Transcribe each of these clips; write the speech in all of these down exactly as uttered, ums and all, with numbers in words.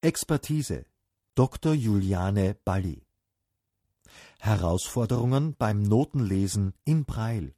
Expertise Doktor Juliane Bally. Herausforderungen beim Notenlesen in Braille.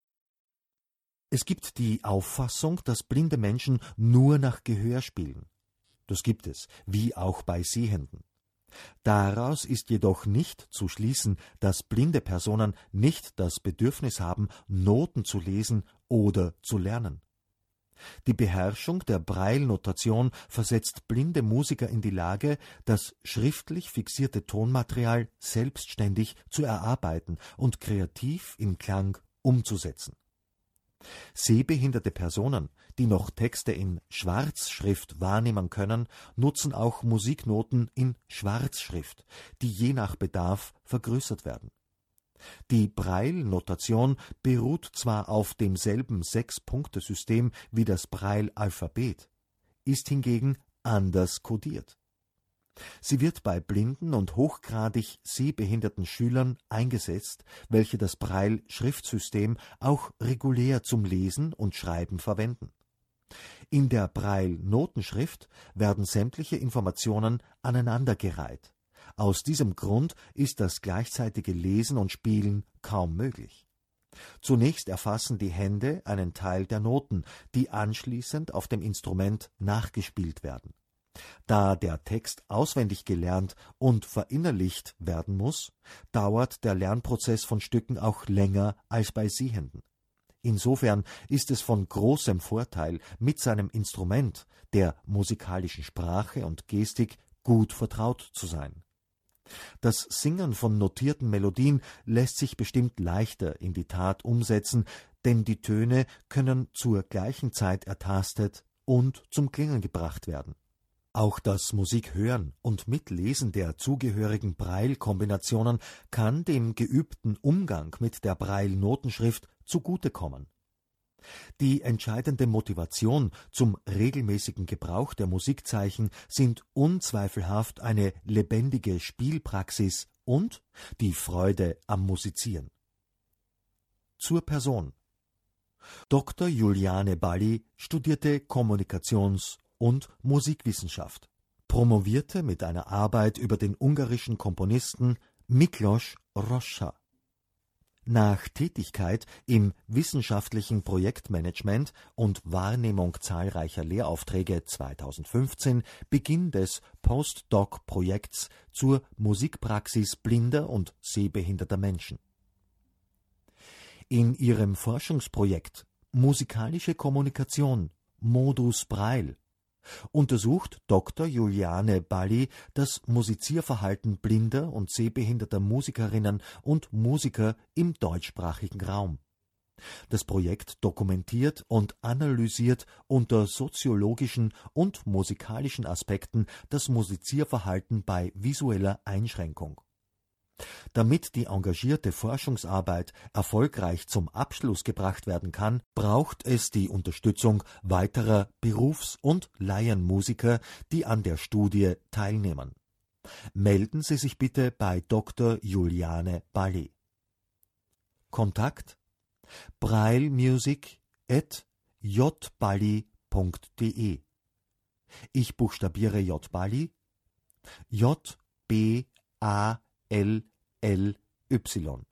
Es gibt die Auffassung, dass blinde Menschen nur nach Gehör spielen. Das gibt es, wie auch bei Sehenden. Daraus ist jedoch nicht zu schließen, dass blinde Personen nicht das Bedürfnis haben, Noten zu lesen oder zu lernen. Die Beherrschung der Braille-Notation versetzt blinde Musiker in die Lage, das schriftlich fixierte Tonmaterial selbstständig zu erarbeiten und kreativ in Klang umzusetzen. Sehbehinderte Personen, die noch Texte in Schwarzschrift wahrnehmen können, nutzen auch Musiknoten in Schwarzschrift, die je nach Bedarf vergrößert werden. Die Braille-Notation beruht zwar auf demselben Sechs-Punkte-System wie das Braille-Alphabet, ist hingegen anders kodiert. Sie wird bei blinden und hochgradig sehbehinderten Schülern eingesetzt, welche das Braille-Schriftsystem auch regulär zum Lesen und Schreiben verwenden. In der Braille-Notenschrift werden sämtliche Informationen aneinandergereiht. Aus diesem Grund ist das gleichzeitige Lesen und Spielen kaum möglich. Zunächst erfassen die Hände einen Teil der Noten, die anschließend auf dem Instrument nachgespielt werden. Da der Text auswendig gelernt und verinnerlicht werden muss, dauert der Lernprozess von Stücken auch länger als bei Sehenden. Insofern ist es von großem Vorteil, mit seinem Instrument, der musikalischen Sprache und Gestik, gut vertraut zu sein. Das Singen von notierten Melodien lässt sich bestimmt leichter in die Tat umsetzen, denn die Töne können zur gleichen Zeit ertastet und zum Klingen gebracht werden. Auch das Musikhören und Mitlesen der zugehörigen Braille-Kombinationen kann dem geübten Umgang mit der Braille-Notenschrift zugutekommen. Die entscheidende Motivation zum regelmäßigen Gebrauch der Musikzeichen sind unzweifelhaft eine lebendige Spielpraxis und die Freude am Musizieren. Zur Person. Doktor Juliane Bally studierte Kommunikations- und Musikwissenschaft, promovierte mit einer Arbeit über den ungarischen Komponisten Miklos Rozsa. Nach Tätigkeit im wissenschaftlichen Projektmanagement und Wahrnehmung zahlreicher Lehraufträge zweitausendfünfzehn Beginn des Postdoc-Projekts zur Musikpraxis blinder und sehbehinderter Menschen. In ihrem Forschungsprojekt Musikalische Kommunikation Modus Braille untersucht Doktor Juliane Bally das Musizierverhalten blinder und sehbehinderter Musikerinnen und Musiker im deutschsprachigen Raum. Das Projekt dokumentiert und analysiert unter soziologischen und musikalischen Aspekten das Musizierverhalten bei visueller Einschränkung. Damit die engagierte Forschungsarbeit erfolgreich zum Abschluss gebracht werden kann, braucht es die Unterstützung weiterer Berufs- und Laienmusiker, die an der Studie teilnehmen. Melden Sie sich bitte bei Doktor Juliane Bally. Kontakt braillemusic at j bally punkt de. Ich buchstabiere J. Bally, J B A L L Y.